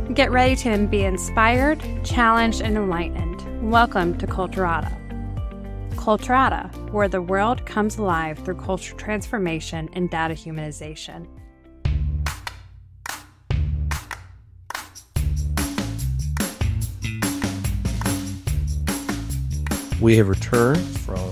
Get ready to be inspired, challenged, and enlightened. Welcome to Culturata. Culturata, where the world comes alive through culture transformation and data humanization. We have returned from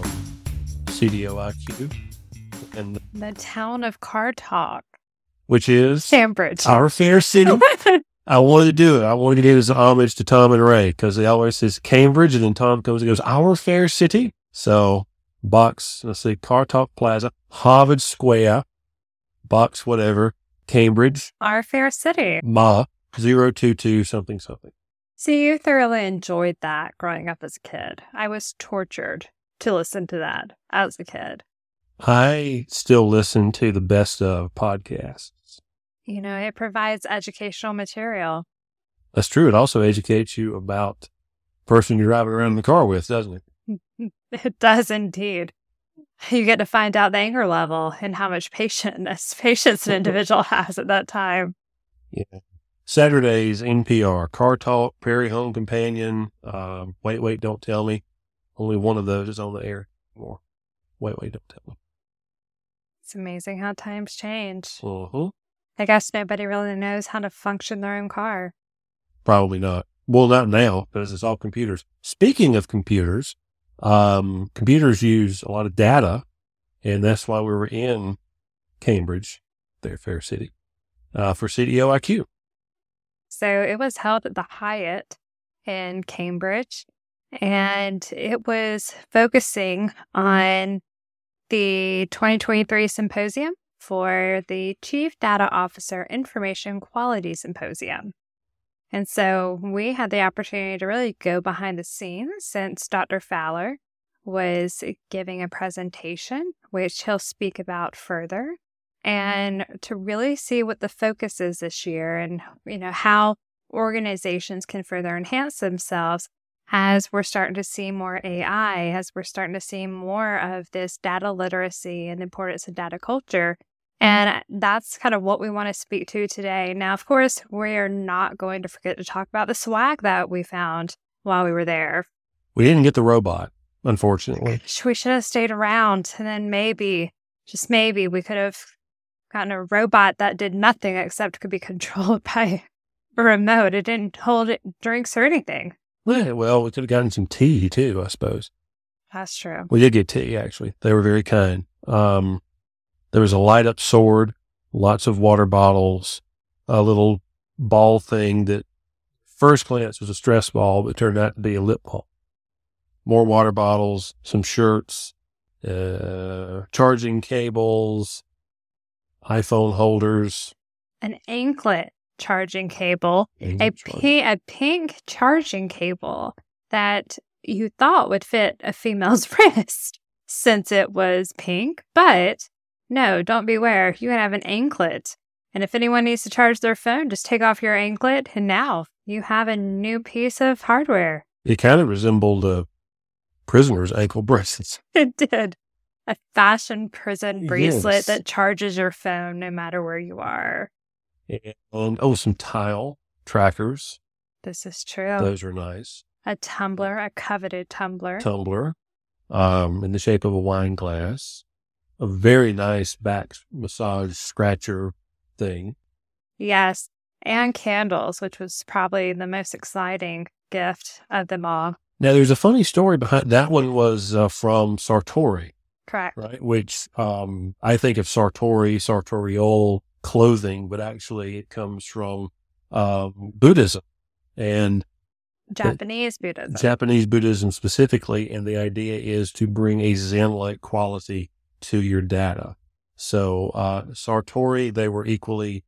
CDOIQ and the town of Car Talk, which is Cambridge, our fair city. I wanted to do it. I wanted to give this homage to Tom and Ray because they always says Cambridge, and then Tom comes and goes, our fair city. So box, let's see, Car Talk Plaza, Harvard Square, box whatever, Cambridge. Our fair city. Ma 022 something something. See, you thoroughly enjoyed that growing up as a kid. I was tortured to listen to that as a kid. I still listen to the best of podcasts. You know, it provides educational material. That's true. It also educates you about the person you're driving around in the car with, doesn't it? It does indeed. You get to find out the anger level and how much patience an individual has at that time. Yeah. Saturdays, NPR, Car Talk, Prairie Home Companion, Wait, Don't Tell Me. Only one of those is on the air anymore. Wait, Don't Tell Me. It's amazing how times change. Uh-huh. I guess nobody really knows how to function their own car. Probably not. Well, not now, because it's all computers. Speaking of computers, computers use a lot of data, and that's why we were in Cambridge, their fair city, for CDOIQ. So it was held at the Hyatt in Cambridge, and it was focusing on the 2023 symposium for the Chief Data Officer Information Quality Symposium. And so we had the opportunity to really go behind the scenes since Dr. Fowler was giving a presentation, which he'll speak about further, and to really see what the focus is this year and, you know, how organizations can further enhance themselves as we're starting to see more AI, as we're starting to see more of this data literacy and the importance of data culture. And that's kind of what we want to speak to today. Now, of course, we're not going to forget to talk about the swag that we found while we were there. We didn't get the robot, unfortunately. We should have stayed around, and then maybe, just maybe, we could have gotten a robot that did nothing except could be controlled by a remote. It didn't hold drinks or anything. Yeah, well, we could have gotten some tea, too, I suppose. That's true. We did get tea, actually. They were very kind. There was a light-up sword, lots of water bottles, a little ball thing that first glance was a stress ball, but turned out to be a lip balm. More water bottles, some shirts, charging cables, iPhone holders. An anklet charging cable, a pink charging cable that you thought would fit a female's wrist since it was pink, but no, don't beware. You can have an anklet. And if anyone needs to charge their phone, just take off your anklet, and now you have a new piece of hardware. It kind of resembled a prisoner's ankle bracelets. It did. A fashion prison bracelet that charges your phone no matter where you are. And, some tile trackers. This is true. Those are nice. A tumbler, a coveted tumbler. In the shape of a wine glass. A very nice back massage scratcher thing. Yes, and candles, which was probably the most exciting gift of them all. Now, there's a funny story behind that one. Was from Sartori. Correct. Right, which I think of sartorial clothing, but actually it comes from Buddhism and Japanese Buddhism specifically, and the idea is to bring a Zen-like quality to your data. So Sartori, they were equally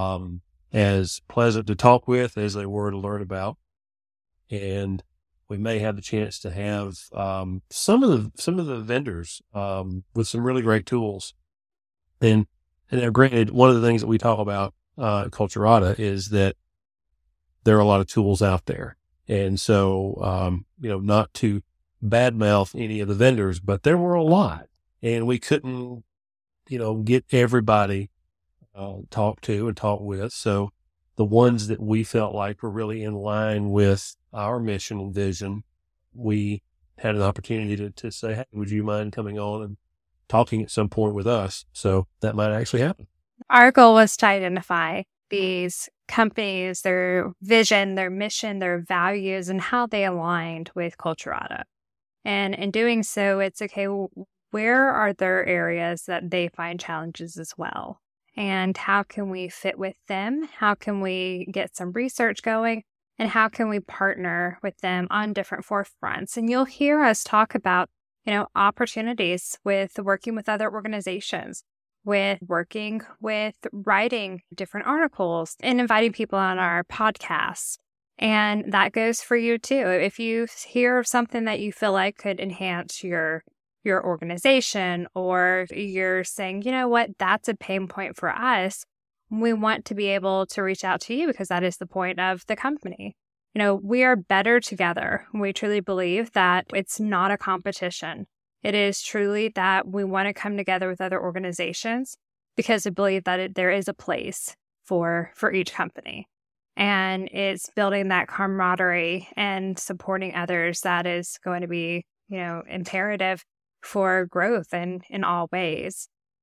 as pleasant to talk with as they were to learn about, and we may have the chance to have some of the vendors with some really great tools. And granted, one of the things that we talk about at Culturata is that there are a lot of tools out there, and so not to badmouth any of the vendors, but there were a lot, and we couldn't get everybody talked to and talked with. So the ones that we felt like were really in line with our mission and vision, we had an opportunity to say, hey, would you mind coming on and talking at some point with us? So that might actually happen. Our goal was to identify these companies, their vision, their mission, their values, and how they aligned with Culturata. And in doing so, it's okay, where are there areas that they find challenges as well? And how can we fit with them? How can we get some research going? And how can we partner with them on different forefronts? And you'll hear us talk about, opportunities with working with other organizations, with working with writing different articles and inviting people on our podcasts. And that goes for you too. If you hear of something that you feel like could enhance your organization, or you're saying, you know what, that's a pain point for us, we want to be able to reach out to you because that is the point of the company. We are better together. We truly believe that it's not a competition. It is truly that we want to come together with other organizations because we believe that there is a place for each company. And it's building that camaraderie and supporting others that is going to be, imperative for growth in all ways.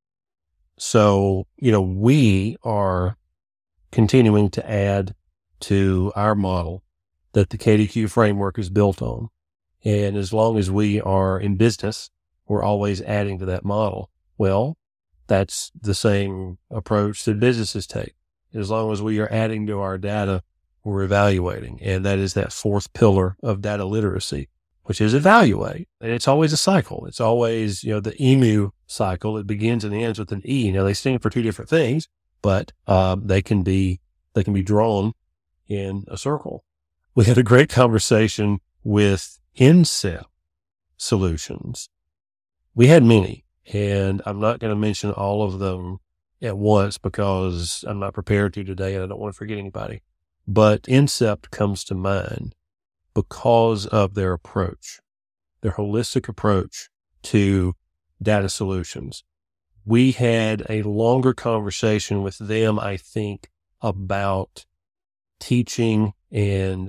So, we are continuing to add to our model that the KDQ framework is built on. And as long as we are in business, we're always adding to that model. Well, that's the same approach that businesses take. As long as we are adding to our data, we're evaluating. And that is that fourth pillar of data literacy, which is evaluate. And it's always a cycle. It's always, the EMU cycle. It begins and ends with an E. Now, they stand for two different things, but they can be drawn in a circle. We had a great conversation with INCEPT Solutions. We had many, and I'm not going to mention all of them at once because I'm not prepared to today and I don't want to forget anybody. But INCEPT comes to mind because of their approach, their holistic approach to data solutions. We had a longer conversation with them, I think, about teaching and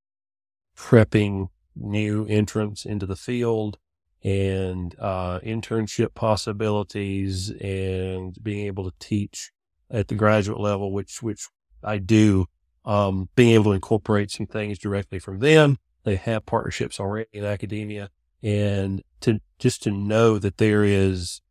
prepping new entrants into the field and internship possibilities and being able to teach at the graduate level, which I do, being able to incorporate some things directly from them. They have partnerships already in academia, and to know that there is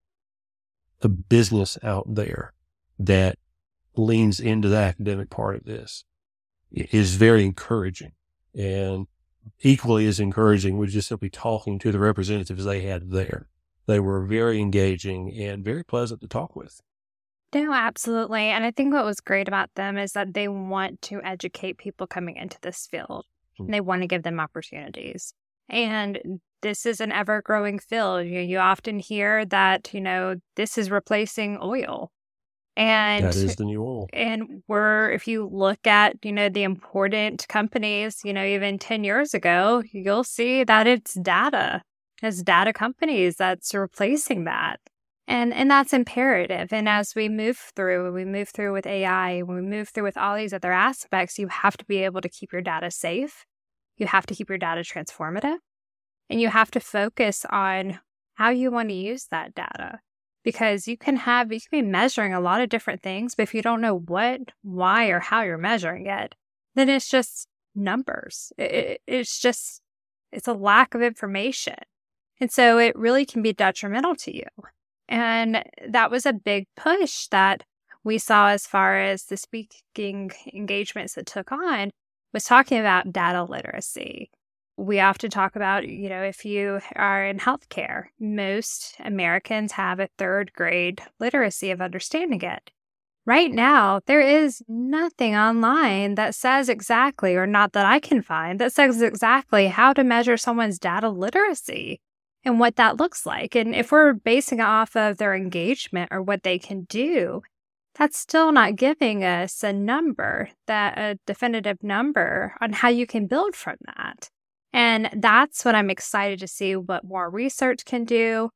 a business out there that leans into the academic part of this is very encouraging. And equally as encouraging was just simply talking to the representatives they had there. They were very engaging and very pleasant to talk with. No, absolutely. And I think what was great about them is that they want to educate people coming into this field. And they want to give them opportunities. And this is an ever-growing field. You often hear that, this is replacing oil. And that is the new oil. And if you look at, the important companies, even 10 years ago, you'll see that it's data. It's data companies that's replacing that. And that's imperative. And as we move through with AI, when we move through with all these other aspects, you have to be able to keep your data safe. You have to keep your data transformative. And you have to focus on how you want to use that data. Because you can be measuring a lot of different things, but if you don't know what, why, or how you're measuring it, then it's just numbers. It's a lack of information. And so it really can be detrimental to you. And that was a big push that we saw as far as the speaking engagements that took on, was talking about data literacy. We often talk about, if you are in healthcare, most Americans have a third grade literacy of understanding it. Right now, there is nothing online that says exactly, or not that I can find, that says exactly how to measure someone's data literacy and what that looks like. And if we're basing it off of their engagement or what they can do, that's still not giving us a definitive number on how you can build from that. And that's what I'm excited to see what more research can do,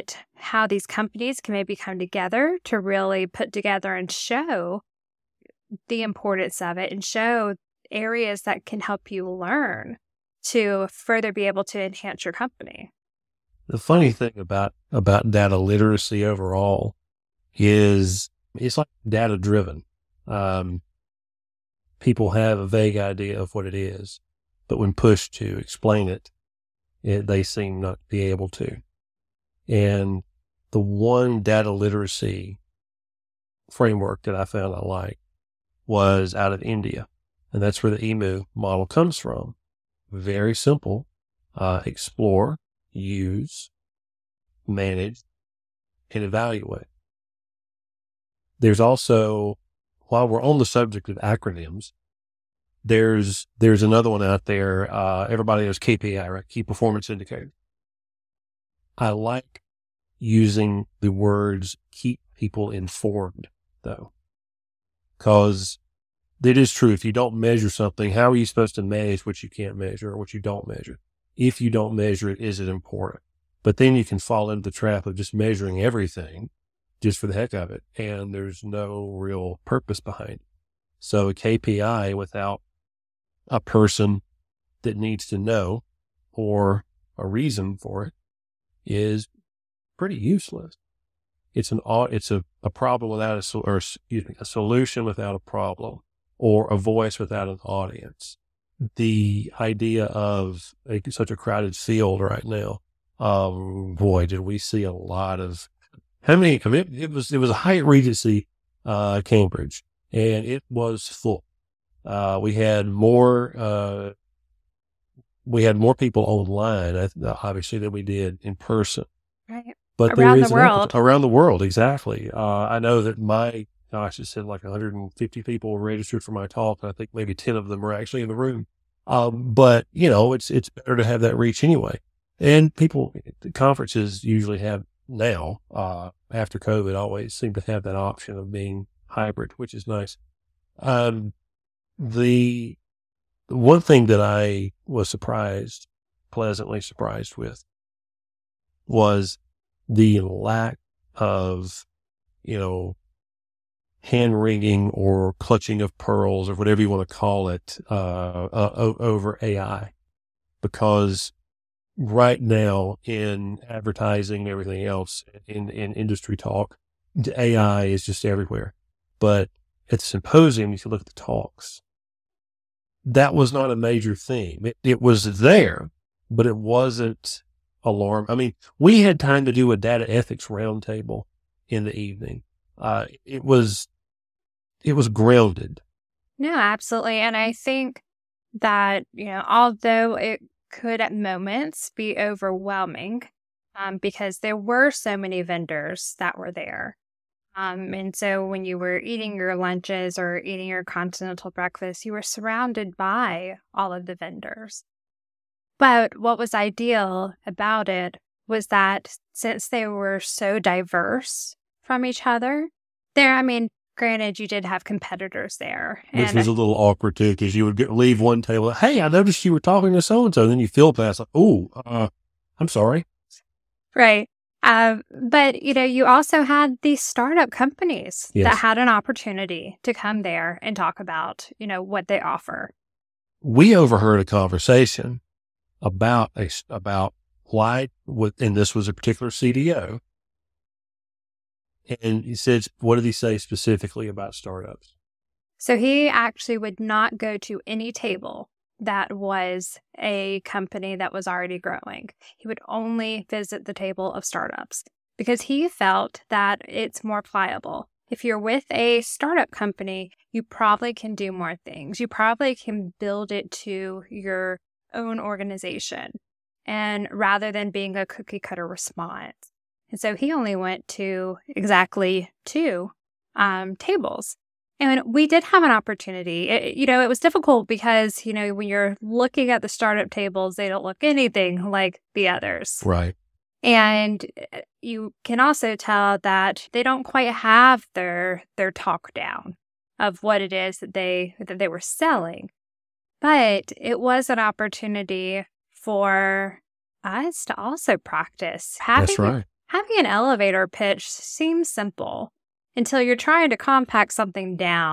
how these companies can maybe come together to really put together and show the importance of it and show areas that can help you learn to further be able to enhance your company. The funny thing about data literacy overall is it's like data driven. People have a vague idea of what it is, but when pushed to explain it, they seem not to be able to. And the one data literacy framework that I found I liked was out of India. And that's where the EMU model comes from. Very simple. Explore, use, manage, and evaluate. There's also, while we're on the subject of acronyms, there's another one out there. Everybody knows KPI, right? Key Performance Indicator. I like using the words keep people informed, though, because it is true. If you don't measure something, how are you supposed to manage what you can't measure or what you don't measure? If you don't measure it, is it important? But then you can fall into the trap of just measuring everything just for the heck of it, and there's no real purpose behind it. So a KPI without a person that needs to know or a reason for it is pretty useless. It's a problem without a solution without a problem, or a voice without an audience. The idea of such a crowded field right now, boy, did we see a lot of, it was a Hyatt Regency, Cambridge, and it was full. We had more people online, obviously, than we did in person. Right. But around the world, exactly. I know that it said like 150 people were registered for my talk, and I think maybe 10 of them were actually in the room. But it's better to have that reach anyway. And the conferences usually have now, after COVID, always seem to have that option of being hybrid, which is nice. The one thing that I was pleasantly surprised with, was the lack of, hand-wringing or clutching of pearls or whatever you want to call it, over AI. Because right now in advertising and everything else, in industry talk, the AI is just everywhere. But at the symposium, if you look at the talks, that was not a major theme. It was there, but it wasn't alarm. I mean, we had time to do a data ethics roundtable in the evening. It was grounded. No, absolutely. And I think that, although it could at moments be overwhelming, because there were so many vendors that were there. And so when you were eating your lunches or eating your continental breakfast, you were surrounded by all of the vendors. But what was ideal about it was that since they were so diverse from each other, granted, you did have competitors there. Which was a little awkward, too, because you would leave one table, hey, I noticed you were talking to so-and-so, and then you feel past, like, I'm sorry. Right. But, you also had these startup companies that had an opportunity to come there and talk about, what they offer. We overheard a conversation about why, and this was a particular CDO, and he said, what did he say specifically about startups? So he actually would not go to any table that was a company that was already growing. He would only visit the table of startups because he felt that it's more pliable. If you're with a startup company, you probably can do more things. You probably can build it to your own organization, and rather than being a cookie cutter response. And so he only went to exactly 2 tables. And we did have an opportunity. It was difficult because, when you're looking at the startup tables, they don't look anything like the others. Right. And you can also tell that they don't quite have their talk down of what it is that they were selling. But it was an opportunity for us to also practice. That's right. Having an elevator pitch seems simple until you're trying to compact something down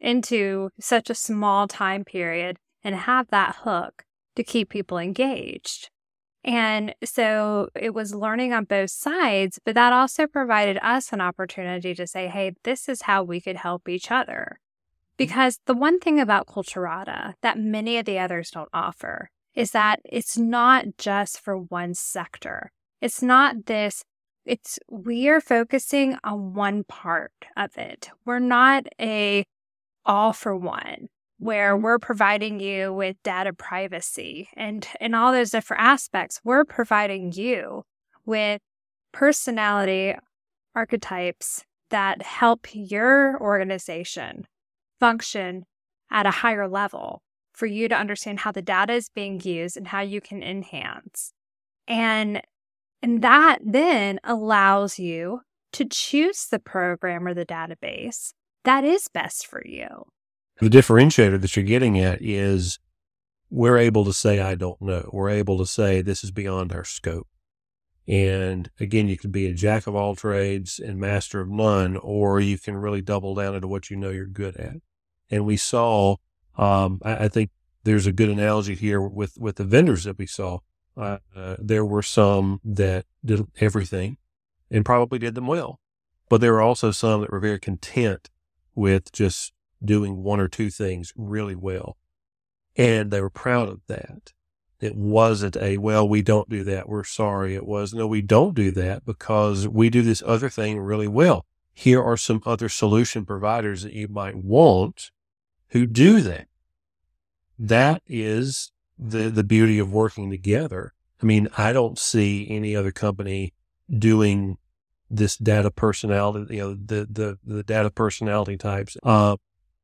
into such a small time period and have that hook to keep people engaged. And so it was learning on both sides, but that also provided us an opportunity to say, hey, this is how we could help each other. Because the one thing about Culturata that many of the others don't offer is that it's not just for one sector. It's not this, we are focusing on one part of it. We're not a all for one, where we're providing you with data privacy and all those different aspects. We're providing you with personality archetypes that help your organization function at a higher level for you to understand how the data is being used and how you can enhance. And that then allows you to choose the program or the database that is best for you. The differentiator that you're getting at is we're able to say, I don't know. We're able to say this is beyond our scope. And again, you can be a jack of all trades and master of none, or you can really double down into what you know you're good at. And we saw, I think there's a good analogy here with the vendors that we saw. There were some that did everything and probably did them well, but there were also some that were very content with just doing one or two things really well. And they were proud of that. It wasn't well, we don't do that, we're sorry. It was, no, we don't do that because we do this other thing really well. Here are some other solution providers that you might want who do that. That is the beauty of working together. I mean, I don't see any other company doing this data personality, the data personality types. I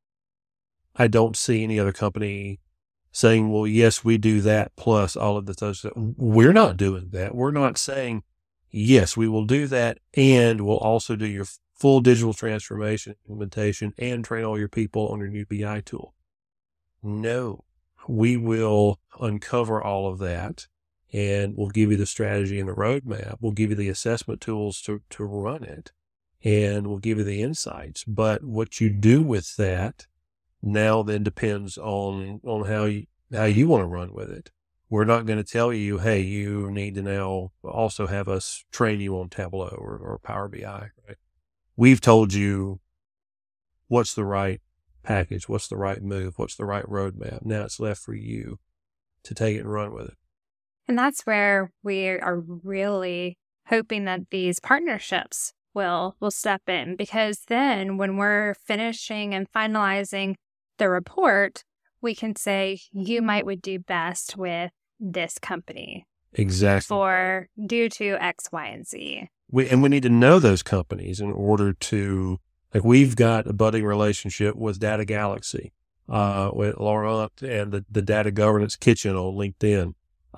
don't see any other company saying, well, yes, we do that plus all of the stuff. We're not doing that. We're not saying, yes, we will do that and we'll also do your full digital transformation implementation and train all your people on your new BI tool. No, we will uncover all of that and we'll give you the strategy and the roadmap. We'll give you the assessment tools to run it, and we'll give you the insights. But what you do with that now then depends on how you want to run with it. We're not going to tell you, hey, you need to now also have us train you on Tableau or Power BI. Right? We've told you what's the right package, what's the right move, what's the right roadmap. Now it's left for you to take it and run with it. And that's where we are really hoping that these partnerships will step in, because then when we're finishing and finalizing the report, we can say, you would do best with this company. Exactly. Due to X, Y, and Z. We need to know those companies in order to, like, we've got a budding relationship with Data Galaxy, with Laurent and the Data Governance Kitchen on LinkedIn,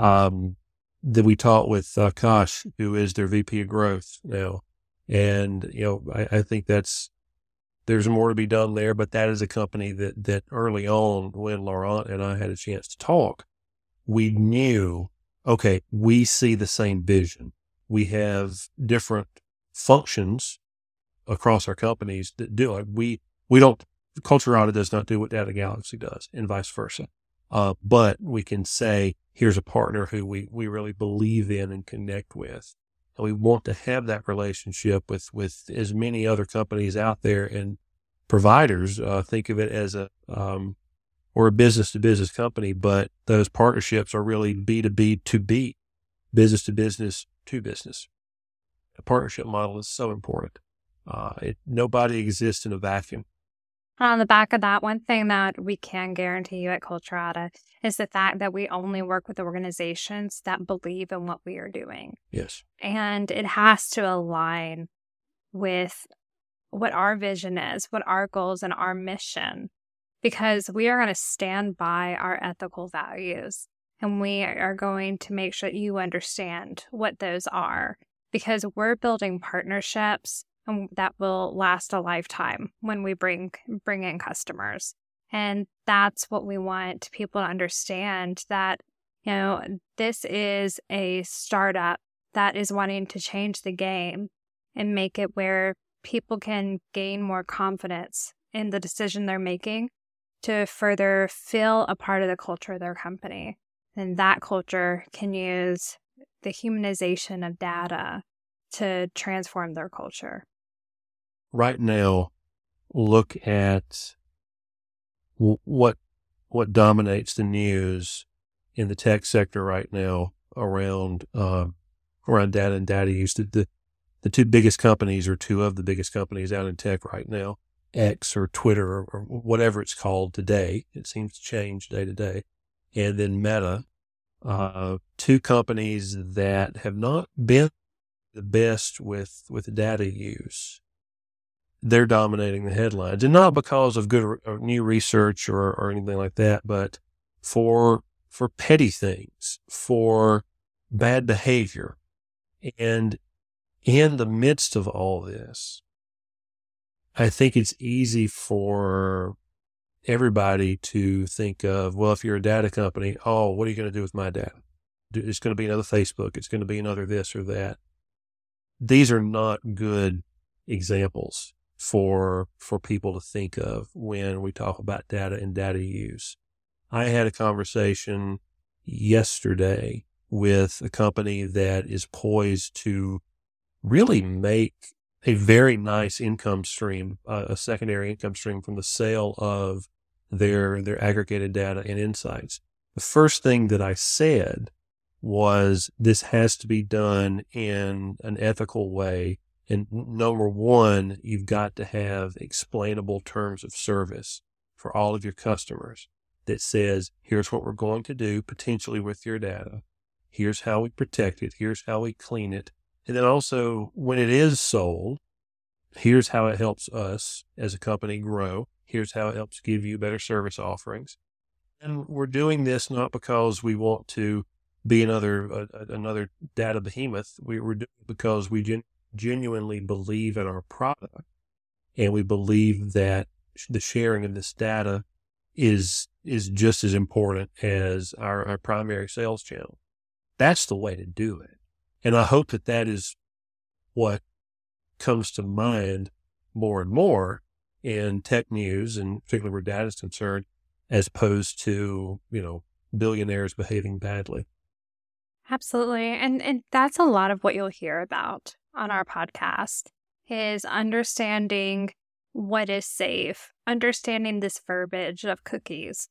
that we taught with Kosh, who is their VP of Growth now. And, I think there's more to be done there, but that is a company that early on, when Laurent and I had a chance to talk, we knew, okay, we see the same vision. We have different functions across our companies that do it. We don't, Culturata does not do what Data Galaxy does, and vice versa. But we can say, here's a partner who we really believe in and connect with. And we want to have that relationship with as many other companies out there and providers. Think of it as a business to business company, but those partnerships are really B2B to B, business to business to business. A partnership model is so important. Nobody exists in a vacuum. On the back of that, one thing that we can guarantee you at Culturata is the fact that we only work with organizations that believe in what we are doing. Yes. And it has to align with what our vision is, what our goals and our mission, because we are going to stand by our ethical values, and we are going to make sure that you understand what those are, because we're building partnerships that will last a lifetime when we bring in customers. And that's what we want people to understand, that, this is a startup that is wanting to change the game and make it where people can gain more confidence in the decision they're making to further fill a part of the culture of their company. And that culture can use the humanization of data to transform their culture. Right now, look at what dominates the news in the tech sector right now around data and data use. The two biggest companies, or two of the biggest companies out in tech right now, X or Twitter or whatever it's called today. It seems to change day to day. And then Meta, two companies that have not been the best with the data use. They're dominating the headlines, and not because of good or new research or anything like that, but for petty things, for bad behavior. And in the midst of all this, I think it's easy for everybody to think of, well, if you're a data company, oh, what are you going to do with my data? It's going to be another Facebook. It's going to be another this or that. These are not good examples for people to think of when we talk about data and data use. I had a conversation yesterday with a company that is poised to really make a very nice income stream, a secondary income stream from the sale of their aggregated data and insights. The first thing that I said was, this has to be done in an ethical way. And number one, you've got to have explainable terms of service for all of your customers that says, here's what we're going to do potentially with your data. Here's how we protect it. Here's how we clean it. And then also, when it is sold, here's how it helps us as a company grow. Here's how it helps give you better service offerings. And we're doing this not because we want to be another data behemoth. We're doing it because we genuinely believe in our product, and we believe that the sharing of this data is just as important as our primary sales channel. That's the way to do it. And I hope that is what comes to mind more and more in tech news, and particularly where data is concerned, as opposed to, billionaires behaving badly. Absolutely. And that's a lot of what you'll hear about on our podcast, is understanding what is safe, understanding this verbiage of cookies,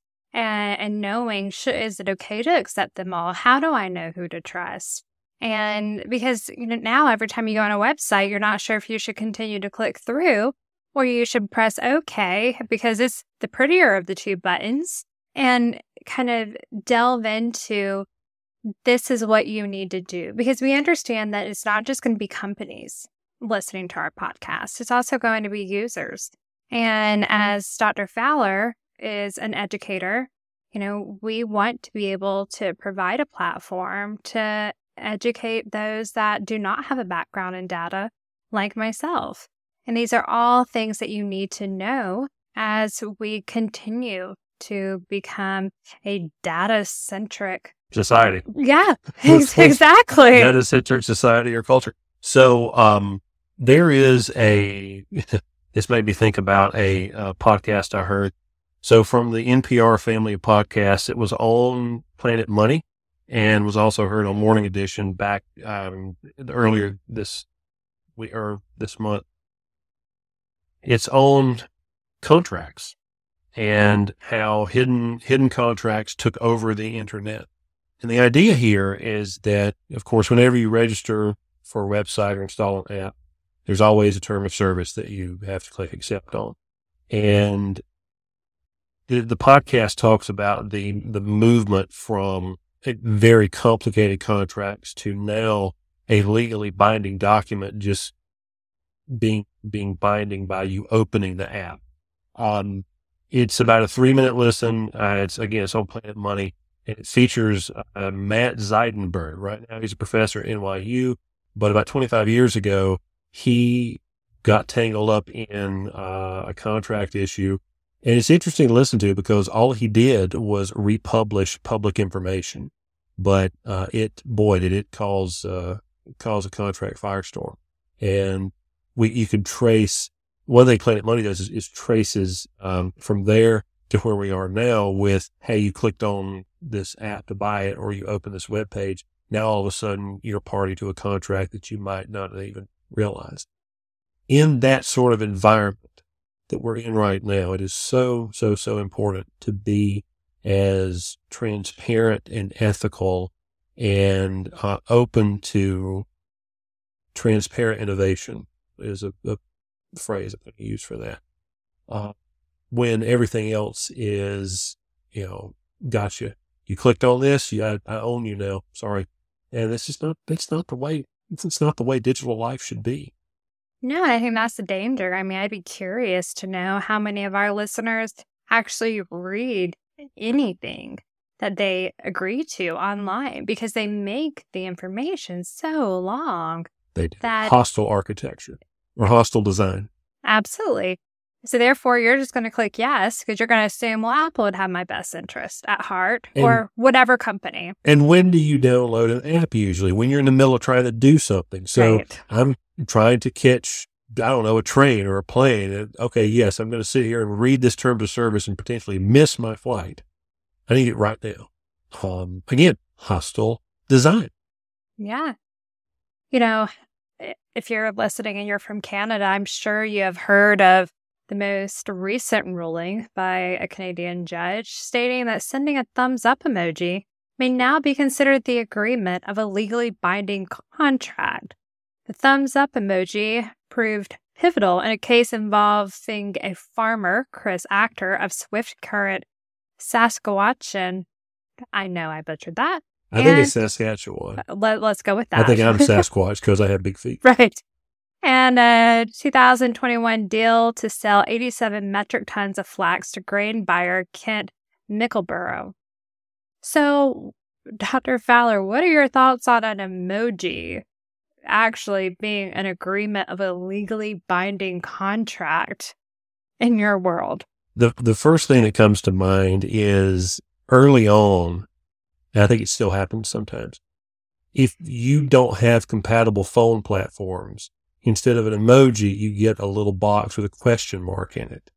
and knowing, is it okay to accept them all? How do I know who to trust? And because now every time you go on a website, you're not sure if you should continue to click through or you should press OK because it's the prettier of the two buttons, and kind of delve into, this is what you need to do. Because we understand that it's not just going to be companies listening to our podcast. It's also going to be users. And as Dr. Fowler is an educator, we want to be able to provide a platform to educate those that do not have a background in data, like myself. And these are all things that you need to know as we continue to become a data-centric society. Yeah, exactly. Data-centric society or culture. So there is this made me think about a podcast I heard. So from the NPR family of podcasts, it was on Planet Money and was also heard on Morning Edition back earlier this week or this month. It's on contracts and how hidden contracts took over the internet. And the idea here is that, of course, whenever you register for a website or install an app, there's always a term of service that you have to click accept on. And the podcast talks about the movement from very complicated contracts to now a legally binding document just being binding by you opening the app. It's about a 3-minute listen. It's on Planet Money. And it features Matt Zeidenberg. Right now, he's a professor at NYU, but about 25 years ago, he got tangled up in a contract issue. And it's interesting to listen to because all he did was republish public information, but it cause a contract firestorm. And you could trace one thing Planet Money does is traces from there to where we are now with, hey, you clicked on this app to buy it, or you open this web page. Now all of a sudden you're party to a contract that you might not even realize. In that sort of environment that we're in right now, it is so important to be as transparent and ethical and open to transparent innovation is a phrase I'm going to use for that. When everything else is, gotcha. You clicked on this, I own you now. Sorry. And it's not the way digital life should be. No, I think that's the danger. I mean, I'd be curious to know how many of our listeners actually read anything that they agree to online, because they make the information so long. They do. Hostile architecture or hostile design. Absolutely. So therefore, you're just going to click yes, because you're going to assume, well, Apple would have my best interest at heart, or whatever company. And when do you download an app usually? When you're in the middle of trying to do something. So right. I'm trying to catch, I don't know, a train or a plane. And, okay, yes, I'm going to sit here and read this terms of service and potentially miss my flight. I need it right now. Again, hostile design. Yeah. If you're listening and you're from Canada, I'm sure you have heard of the most recent ruling by a Canadian judge stating that sending a thumbs up emoji may now be considered the agreement of a legally binding contract. The thumbs up emoji proved pivotal in a case involving a farmer, Chris Actor, of Swift Current, Saskatchewan. I know I butchered that. I think it's Saskatchewan. Let's go with that. I think I'm Sasquatch because I have big feet. Right. And a 2021 deal to sell 87 metric tons of flax to grain buyer Kent Mickleborough. So, Dr. Fowler, what are your thoughts on an emoji actually being an agreement of a legally binding contract in your world? The first thing that comes to mind is early on, and I think it still happens sometimes, if you don't have compatible phone platforms, instead of an emoji, you get a little box with a question mark in it.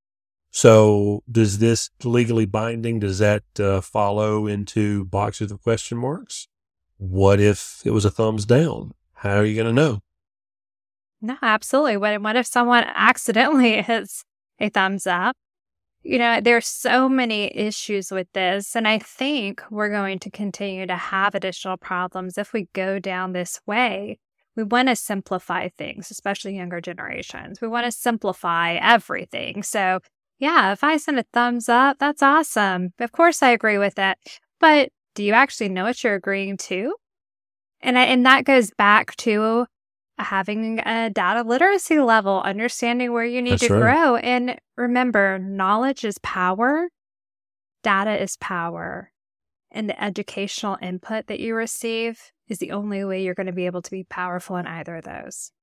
So does this legally binding, does that follow into boxes of question marks? What if it was a thumbs down? How are you going to know? No, absolutely. What if someone accidentally hits a thumbs up? There's so many issues with this, and I think we're going to continue to have additional problems if we go down this way. We want to simplify things, especially younger generations. We want to simplify everything. So, yeah, if I send a thumbs up, that's awesome. Of course, I agree with it. But do you actually know what you're agreeing to? And that goes back to having a data literacy level, understanding where you need to grow. And remember, knowledge is power. Data is power. And the educational input that you receive is the only way you're going to be able to be powerful in either of those.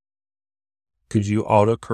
Could an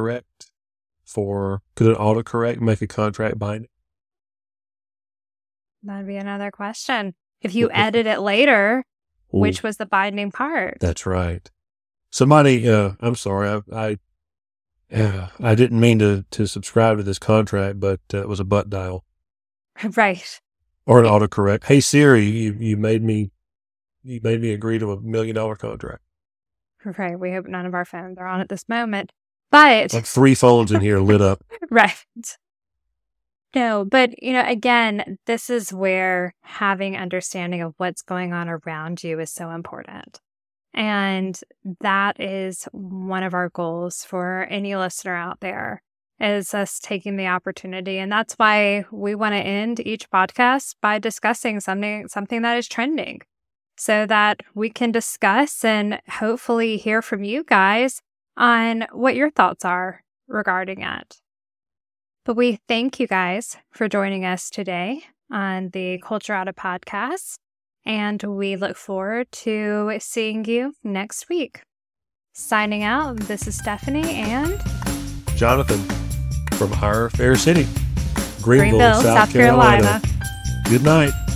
autocorrect make a contract binding? That'd be another question. If you edit it later, which was the binding part? That's right. Somebody, I'm sorry, I didn't mean to subscribe to this contract, but it was a butt dial. Right. Or an autocorrect. Hey Siri, you made me agree to $1 million contract. Right. We hope none of our phones are on at this moment. But like 3 phones in here lit up. Right. No, but again, this is where having understanding of what's going on around you is so important. And that is one of our goals for any listener out there, is us taking the opportunity. And that's why we want to end each podcast by discussing something that is trending, so that we can discuss and hopefully hear from you guys on what your thoughts are regarding it. But we thank you guys for joining us today on the Culture Out podcast. And we look forward to seeing you next week. Signing out, this is Stephanie and Jonathan from our fair city, Greenville, South Carolina. Good night.